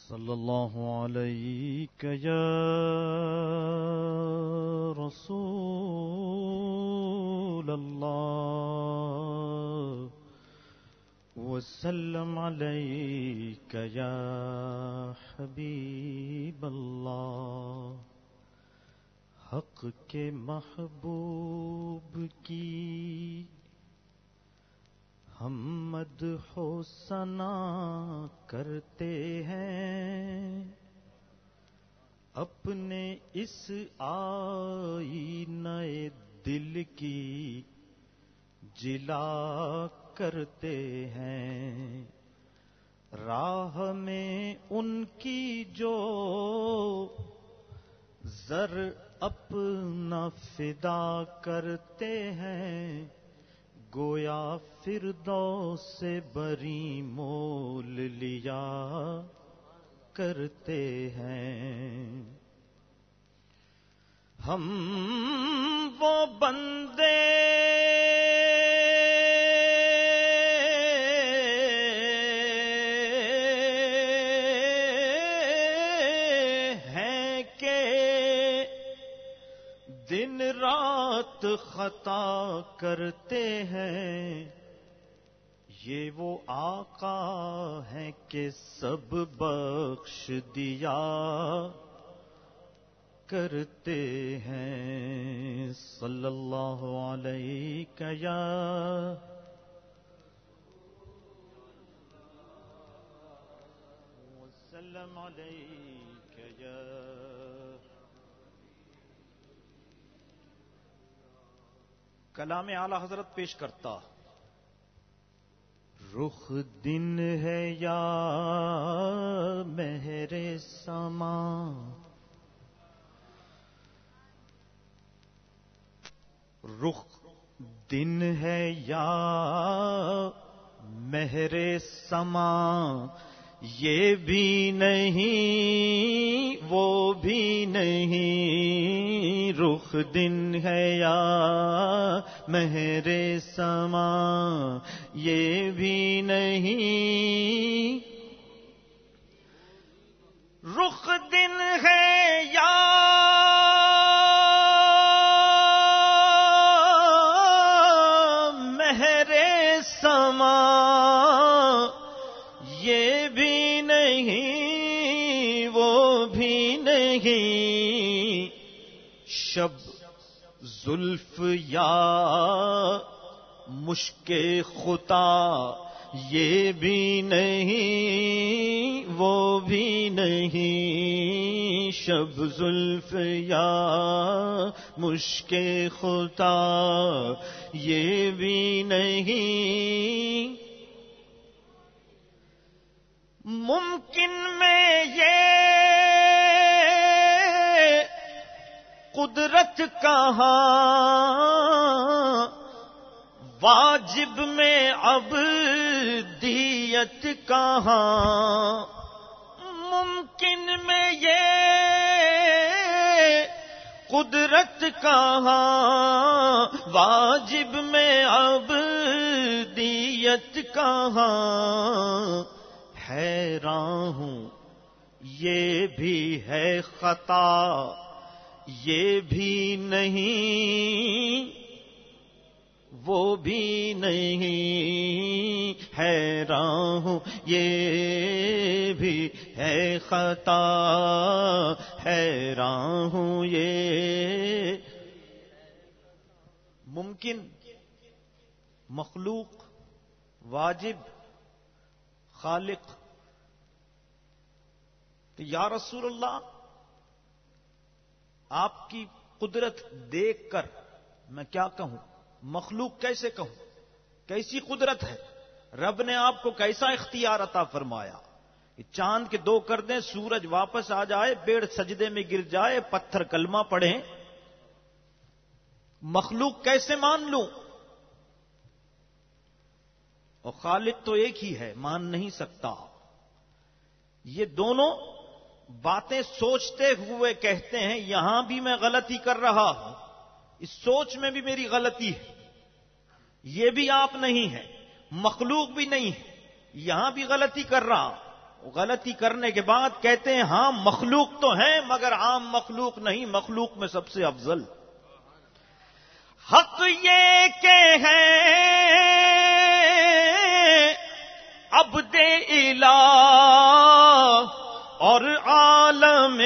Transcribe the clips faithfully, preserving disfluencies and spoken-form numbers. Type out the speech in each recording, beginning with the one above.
صلی اللہ علیہ یا رسول اللہ وسلم علیک یا حبیب اللہ. حق کے محبوب کی ہم مدح و ثنا کرتے ہیں، اپنے اس آئینہ دل کی جلا کرتے ہیں. راہ میں ان کی جو زر اپنا فدا کرتے ہیں، گویا فردوس سے بری مول لیا کرتے ہیں. ہم وہ بندے ہیں کہ دن رات خطا کرتے ہیں، یہ وہ آقا ہیں کہ سب بخش دیا کرتے ہیں. صلی اللہ علیہ یا وسلم علیہ یا کلام اعلی حضرت پیش کرتا. رخ دن ہے یا مہر سما، رخ دن ہے یا مہر سما، یہ بھی نہیں وہ بھی نہیں. رخ دن ہے یا مہر سما، یہ بھی نہیں. رخ دن ہے یا مہر سما، یہ بھی نہیں وہ بھی نہیں. شب زلف یا مشک خطا، یہ بھی نہیں وہ بھی نہیں. شب زلف یا مشک خطا، یہ بھی نہیں. ممکن میں یہ قدرت کہاں، واجب میں عبدیت کہاں. ممکن میں یہ قدرت کہاں، واجب میں عبدیت کہاں. حیران ہوں یہ بھی ہے خطا، یہ بھی نہیں وہ بھی نہیں. حیران ہوں یہ بھی ہے خطا، حیران ہوں یہ. ممکن، مخلوق، واجب، خالق. تو یا رسول اللہ، آپ کی قدرت دیکھ کر میں کیا کہوں، مخلوق کیسے کہوں، کیسی قدرت ہے. رب نے آپ کو کیسا اختیار عطا فرمایا کہ چاند کے دو کر دیں، سورج واپس آ جائے، پیڑ سجدے میں گر جائے، پتھر کلمہ پڑھیں. مخلوق کیسے مان لوں؟ اور خالق تو ایک ہی ہے، مان نہیں سکتا. یہ دونوں باتیں سوچتے ہوئے کہتے ہیں یہاں بھی میں غلطی کر رہا ہوں، اس سوچ میں بھی میری غلطی ہے. یہ بھی آپ نہیں ہے، مخلوق بھی نہیں ہے، یہاں بھی غلطی کر رہا. غلطی کرنے کے بعد کہتے ہیں ہاں مخلوق تو ہیں مگر عام مخلوق نہیں، مخلوق میں سب سے افضل۔ حق یہ کہ ہے عبد الہ اور عالم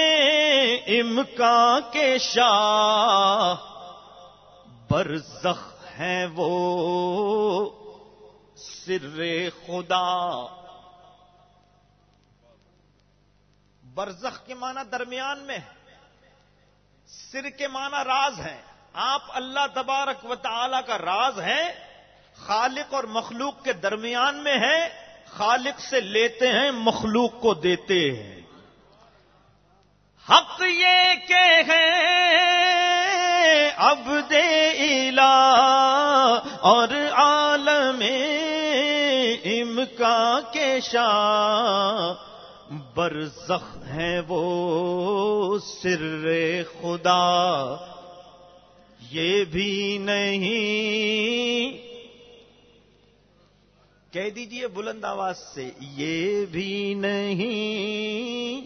امکان کے شاہ، برزخ ہیں وہ سر خدا۔ برزخ کے معنی درمیان میں ہے، سر کے معنی راز ہے۔ آپ اللہ تبارک و تعالی کا راز ہیں، خالق اور مخلوق کے درمیان میں ہے، خالق سے لیتے ہیں مخلوق کو دیتے ہیں۔ حق یہ کہ ہے عبد الہ اور عالم امکان کے شاہ، برزخ ہیں وہ سر خدا۔ یہ بھی نہیں، کہہ دیجئے بلند آواز سے، یہ بھی نہیں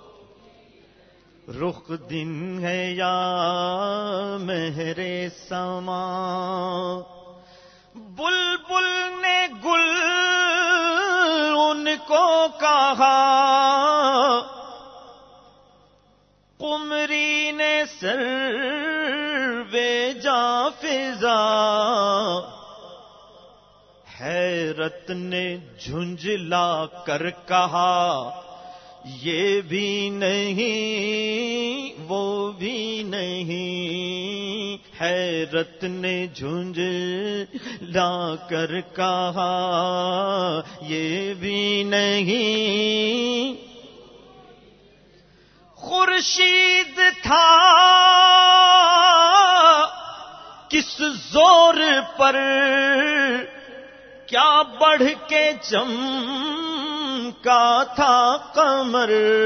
رخ دن ہے یا مہر سما۔ بلبل نے گل ان کو کہا، قمری نے سر بے جا فضا، حیرت نے جھنجلا کر کہا، یہ بھی نہیں وہ بھی نہیں، حیرت نے جھنجلا کر کہا، یہ بھی نہیں۔ خورشید تھا کس زور پر، کیا بڑھ کے چمکا تھا قمر،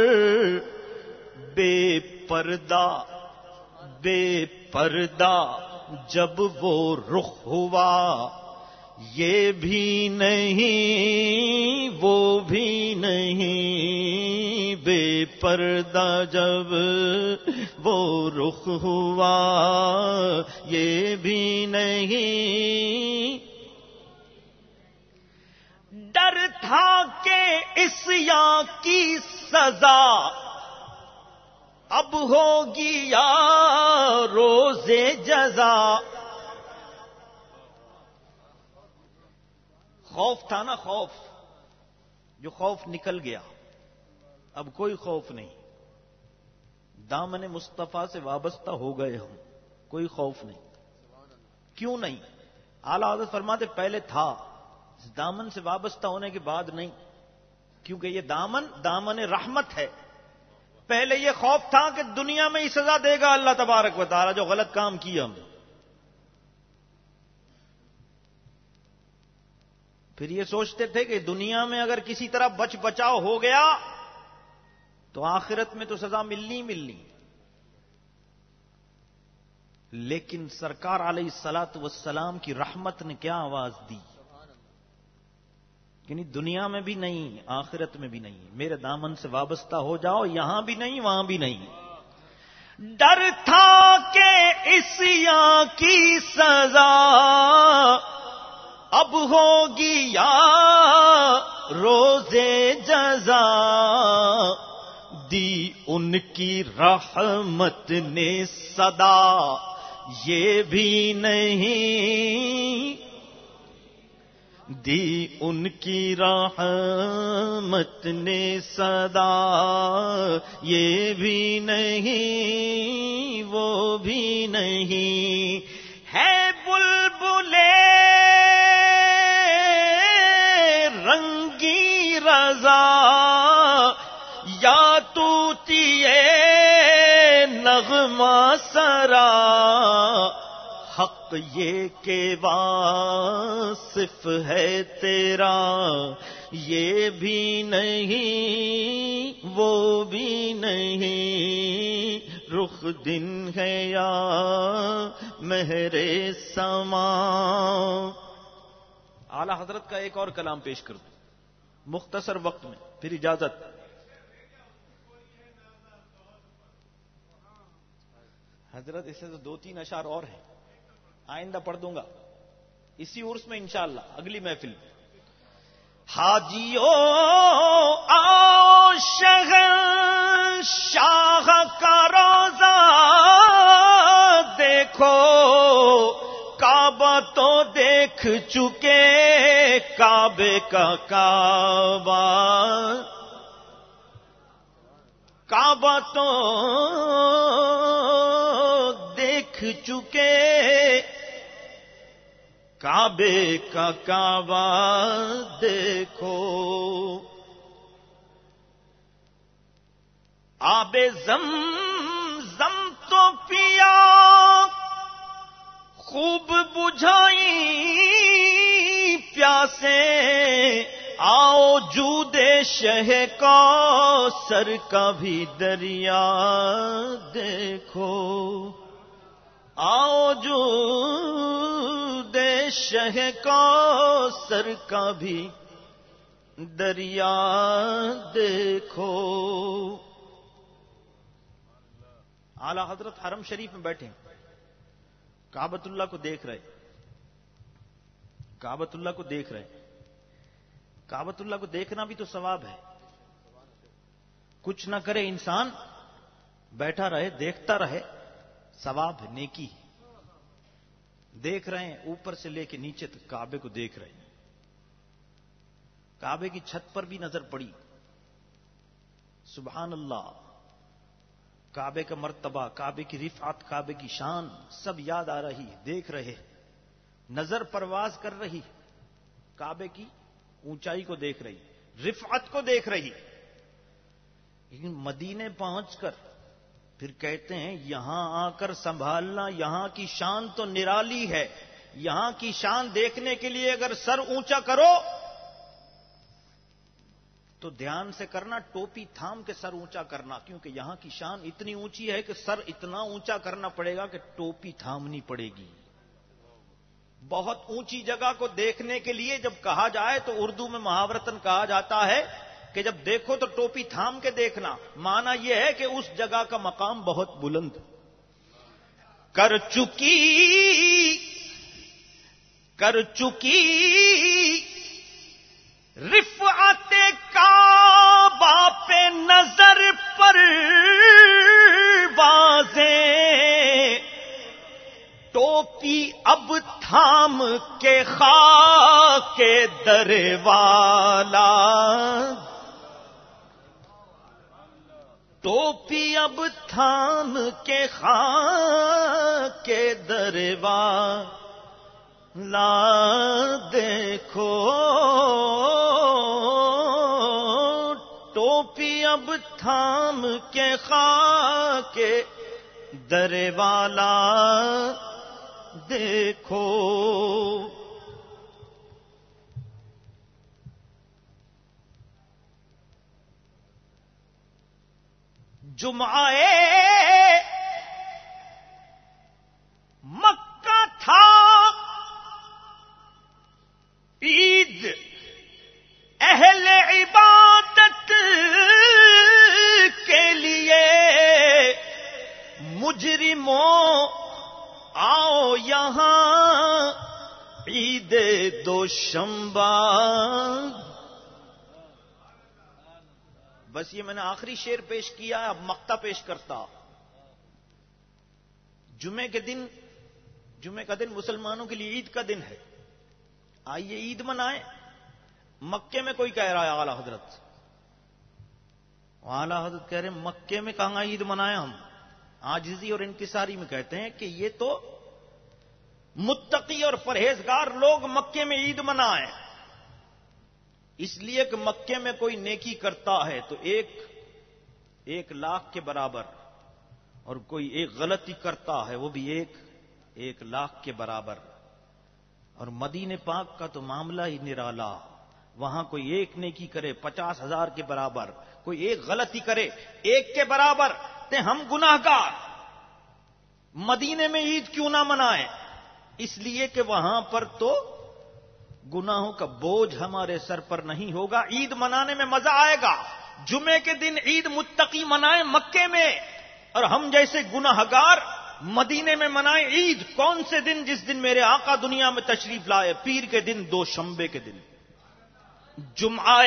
بے پردہ بے پردہ جب وہ رخ ہوا، یہ بھی نہیں وہ بھی نہیں، بے پردہ جب وہ رخ ہوا، یہ بھی نہیں۔ ڈر تھا کہ عصیاں کی سزا اب ہوگی یا روز جزا۔ خوف تھا نا، خوف، جو خوف نکل گیا، اب کوئی خوف نہیں، دامن مصطفیٰ سے وابستہ ہو گئے ہم، کوئی خوف نہیں۔ کیوں نہیں؟ اعلیٰ حضرت فرماتے پہلے تھا، اس دامن سے وابستہ ہونے کے بعد نہیں، کیونکہ یہ دامن دامن رحمت ہے۔ پہلے یہ خوف تھا کہ دنیا میں ہی سزا دے گا اللہ تبارک و تعالی جو غلط کام کیا ہم نے، پھر یہ سوچتے تھے کہ دنیا میں اگر کسی طرح بچ بچاؤ ہو گیا تو آخرت میں تو سزا ملنی ملنی۔ لیکن سرکار علیہ الصلوۃ والسلام کی رحمت نے کیا آواز دی، یعنی دنیا میں بھی نہیں آخرت میں بھی نہیں، میرے دامن سے وابستہ ہو جاؤ، یہاں بھی نہیں وہاں بھی نہیں۔ ڈر تھا کہ عصیاں کی سزا اب ہوگی یا روز جزا، دی ان کی رحمت نے صدا، یہ بھی نہیں دی ان کی رحمت نے صدا، یہ بھی نہیں وہ بھی نہیں۔ ہے بلبلے رنگی رضا یا طوطیے نغمہ سرا، حق یہ کہ واصف ہے تیرا، یہ بھی نہیں وہ بھی نہیں، رخ دن ہے یا مہر سما۔ اعلی حضرت کا ایک اور کلام پیش کر دوں مختصر وقت میں۔ پھر اجازت. حضرت اس سے تو دو تین اشعار اور ہیں، آئندہ پڑھ دوں گا اسی عرس میں انشاءاللہ اگلی محفل میں. حاجیو آؤ شہر شاہ کا روزہ دیکھو، کعبہ تو دیکھ چکے کعبے کا کعبہ، کعبہ تو دیکھ چکے کعبے کا کعبہ دیکھو. آب زمزم تو پیا خوب بجھائی پیاسے، آؤ جود شہ کوثر کا بھی دریا دیکھو، آؤ جود شہ کوثر کا بھی دریا دیکھو. اعلی حضرت حرم شریف میں بیٹھے کعبۃ اللہ کو دیکھ رہے، کعبۃ اللہ کو دیکھ رہے. کعبۃ اللہ کو دیکھنا بھی تو ثواب ہے. کچھ نہ کرے انسان، بیٹھا رہے دیکھتا رہے، ثواب ہے، نیکی. دیکھ رہے ہیں اوپر سے لے کے نیچے تک کعبے کو دیکھ رہے ہیں. کعبے کی چھت پر بھی نظر پڑی، سبحان اللہ، کعبے کا مرتبہ، کعبے کی رفعت، کعبے کی شان سب یاد آ رہی ہے. دیکھ رہے، نظر پرواز کر رہی، کعبے کی اونچائی کو دیکھ رہی، رفعت کو دیکھ رہی. لیکن مدینے پہنچ کر پھر کہتے ہیں یہاں آ کر سنبھالنا، یہاں کی شان تو نرالی ہے. یہاں کی شان دیکھنے کے لیے اگر سر اونچا کرو تو دھیان سے کرنا، ٹوپی تھام کے سر اونچا کرنا، کیونکہ یہاں کی شان اتنی اونچی ہے کہ سر اتنا اونچا کرنا پڑے گا کہ ٹوپی تھامنی پڑے گی. بہت اونچی جگہ کو دیکھنے کے لیے جب کہا جائے تو اردو میں محاورتن کہا جاتا ہے کہ جب دیکھو تو ٹوپی تھام کے دیکھنا. معنی یہ ہے کہ اس جگہ کا مقام بہت بلند. کر چکی کر چکی رفعت کعبہ پہ نظر پر واضح، ٹوپی اب تھام کے خاک در والا، ٹوپی اب تھام کے خاک در والا دیکھو، ٹوپی اب تھام کے خاک در والا دیکھو. جمعہ مکہ تھا، عید اہل عبادت کے لیے، مجرموں آؤ یہاں عید دوشنبہ. بس یہ میں نے آخری شعر پیش کیا ہے، اب مقطع پیش کرتا. جمعے کے دن، جمعے کا دن مسلمانوں کے لیے عید کا دن ہے، آئیے عید منائیں. مکے میں کوئی کہہ رہا ہے اعلی حضرت، اعلی حضرت کہہ رہے ہیں مکے میں کہاں عید منائیں. ہم عاجزی اور انکساری میں کہتے ہیں کہ یہ تو متقی اور پرہیزگار لوگ مکے میں عید منائیں، اس لیے کہ مکے میں کوئی نیکی کرتا ہے تو ایک ایک لاکھ کے برابر، اور کوئی ایک غلطی کرتا ہے وہ بھی ایک ایک لاکھ کے برابر. اور مدینے پاک کا تو معاملہ ہی نرالا، وہاں کوئی ایک نیکی کرے پچاس ہزار کے برابر، کوئی ایک غلطی کرے ایک کے برابر. تے ہم گناہگار مدینے میں عید کیوں نہ منائیں؟ اس لیے کہ وہاں پر تو گناہوں کا بوجھ ہمارے سر پر نہیں ہوگا. عید منانے میں مزہ آئے گا. جمعے کے دن عید متقی منائے مکے میں، اور ہم جیسے گناہگار مدینے میں منائے عید. کون سے دن؟ جس دن میرے آقا دنیا میں تشریف لائے، پیر کے دن، دو شنبے کے دن. جمعہ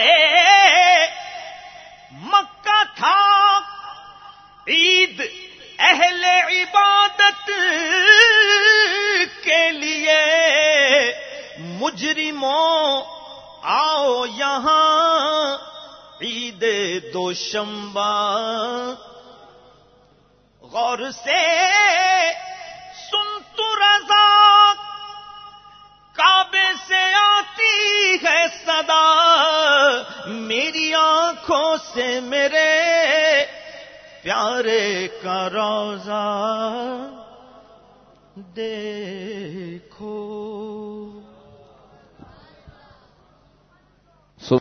مکہ تھا، عید اہل عبادت کے لیے. مجرموں آؤ یہاں عید دوشنبہ. غور سے سن تو رضا، کعبے سے آتی ہے صدا. میری آنکھوں سے میرے پیارے کا روضہ دیکھو.